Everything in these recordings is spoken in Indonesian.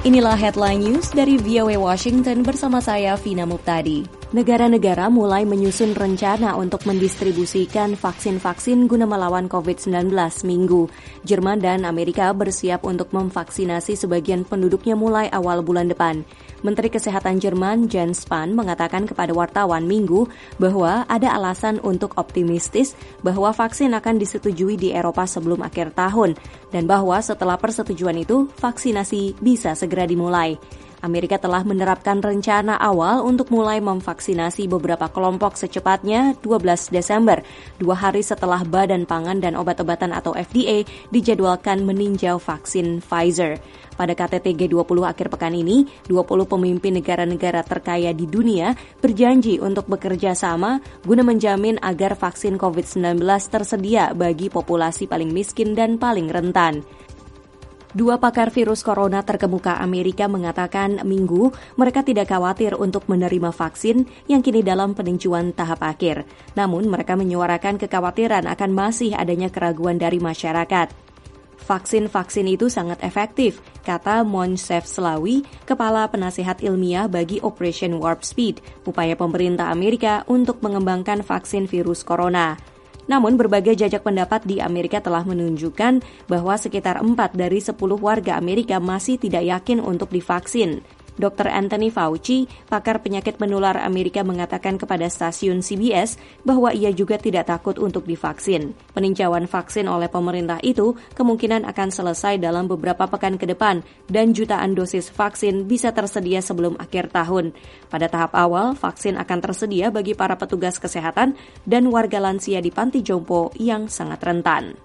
Inilah headline news dari VOA Washington bersama saya, Vina Muptadi. Negara-negara mulai menyusun rencana untuk mendistribusikan vaksin-vaksin guna melawan COVID-19 Minggu. Jerman dan Amerika bersiap untuk memvaksinasi sebagian penduduknya mulai awal bulan depan. Menteri Kesehatan Jerman Jens Spahn mengatakan kepada wartawan Minggu bahwa ada alasan untuk optimistis bahwa vaksin akan disetujui di Eropa sebelum akhir tahun dan bahwa setelah persetujuan itu vaksinasi bisa segera dimulai. Amerika telah menerapkan rencana awal untuk mulai memvaksinasi beberapa kelompok secepatnya 12 Desember, 2 hari setelah Badan Pangan dan Obat-obatan atau FDA dijadwalkan meninjau vaksin Pfizer. Pada KTT G20 akhir pekan ini, 20 pemimpin negara-negara terkaya di dunia berjanji untuk bekerja sama guna menjamin agar vaksin COVID-19 tersedia bagi populasi paling miskin dan paling rentan. 2 pakar virus corona terkemuka Amerika mengatakan Minggu mereka tidak khawatir untuk menerima vaksin yang kini dalam peninjauan tahap akhir. Namun mereka menyuarakan kekhawatiran akan masih adanya keraguan dari masyarakat. Vaksin-vaksin itu sangat efektif, kata Monsef Slawi, Kepala Penasihat Ilmiah bagi Operation Warp Speed, upaya pemerintah Amerika untuk mengembangkan vaksin virus corona. Namun berbagai jajak pendapat di Amerika telah menunjukkan bahwa sekitar 4 dari 10 warga Amerika masih tidak yakin untuk divaksin. Dr. Anthony Fauci, pakar penyakit menular Amerika mengatakan kepada stasiun CBS bahwa ia juga tidak takut untuk divaksin. Peninjauan vaksin oleh pemerintah itu kemungkinan akan selesai dalam beberapa pekan ke depan dan jutaan dosis vaksin bisa tersedia sebelum akhir tahun. Pada tahap awal, vaksin akan tersedia bagi para petugas kesehatan dan warga lansia di panti jompo yang sangat rentan.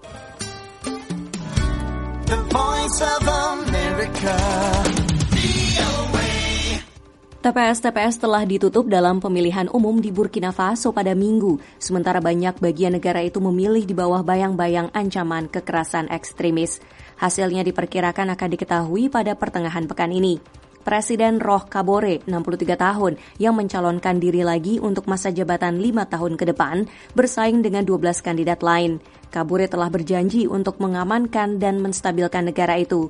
The Voice of America. TPS-TPS telah ditutup dalam pemilihan umum di Burkina Faso pada Minggu, sementara banyak bagian negara itu memilih di bawah bayang-bayang ancaman kekerasan ekstremis. Hasilnya diperkirakan akan diketahui pada pertengahan pekan ini. Presiden Roch Kabore, 63 tahun, yang mencalonkan diri lagi untuk masa jabatan 5 tahun ke depan, bersaing dengan 12 kandidat lain. Kabore telah berjanji untuk mengamankan dan menstabilkan negara itu.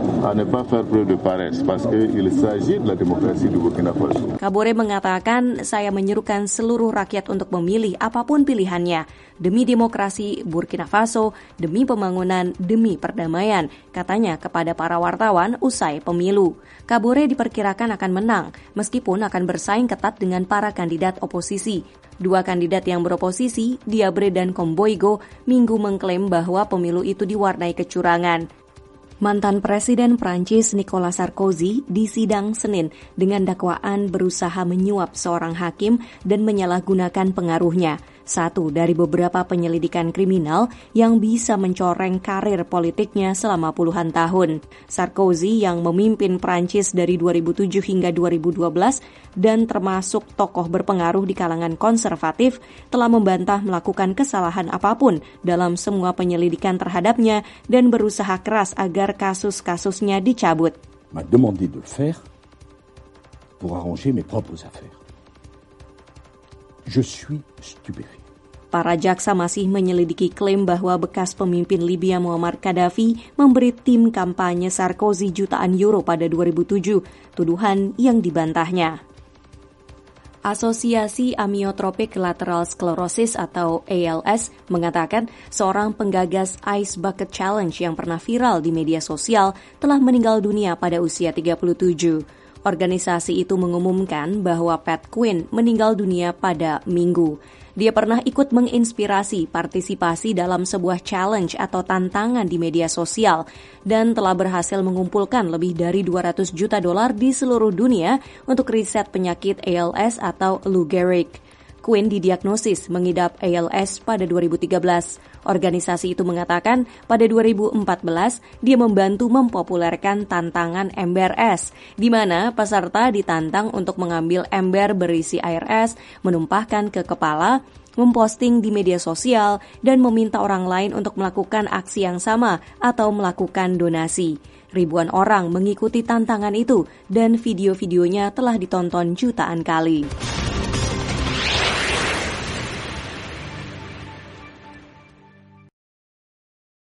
Kabore mengatakan, saya menyerukan seluruh rakyat untuk memilih apapun pilihannya, demi demokrasi Burkina Faso, demi pembangunan, demi perdamaian, katanya kepada para wartawan usai pemilu. Kabore diperkirakan akan menang, meskipun akan bersaing ketat dengan para kandidat oposisi. 2 kandidat yang beroposisi, Diabre dan Komboigo, Minggu mengklaim bahwa pemilu itu diwarnai kecurangan. Mantan Presiden Prancis Nicolas Sarkozy disidang Senin dengan dakwaan berusaha menyuap seorang hakim dan menyalahgunakan pengaruhnya. Satu dari beberapa penyelidikan kriminal yang bisa mencoreng karir politiknya selama puluhan tahun. Sarkozy yang memimpin Prancis dari 2007 hingga 2012 dan termasuk tokoh berpengaruh di kalangan konservatif telah membantah melakukan kesalahan apapun dalam semua penyelidikan terhadapnya dan berusaha keras agar kasus-kasusnya dicabut. M'a demandé de le faire pour arranger mes propres affaires. Je suis stupéfait. Para jaksa masih menyelidiki klaim bahwa bekas pemimpin Libya Muammar Gaddafi memberi tim kampanye Sarkozy jutaan euro pada 2007, tuduhan yang dibantahnya. Asosiasi Amyotrophic Lateral Sclerosis atau ALS mengatakan seorang penggagas Ice Bucket Challenge yang pernah viral di media sosial telah meninggal dunia pada usia 37. Organisasi itu mengumumkan bahwa Pat Quinn meninggal dunia pada Minggu. Dia pernah ikut menginspirasi partisipasi dalam sebuah challenge atau tantangan di media sosial dan telah berhasil mengumpulkan lebih dari $200 juta di seluruh dunia untuk riset penyakit ALS atau Lou Gehrig. Quinn didiagnosis mengidap ALS pada 2013. Organisasi itu mengatakan pada 2014 dia membantu mempopulerkan tantangan ember es, di mana peserta ditantang untuk mengambil ember berisi air es, menumpahkan ke kepala, memposting di media sosial, dan meminta orang lain untuk melakukan aksi yang sama atau melakukan donasi. Ribuan orang mengikuti tantangan itu dan video-videonya telah ditonton jutaan kali.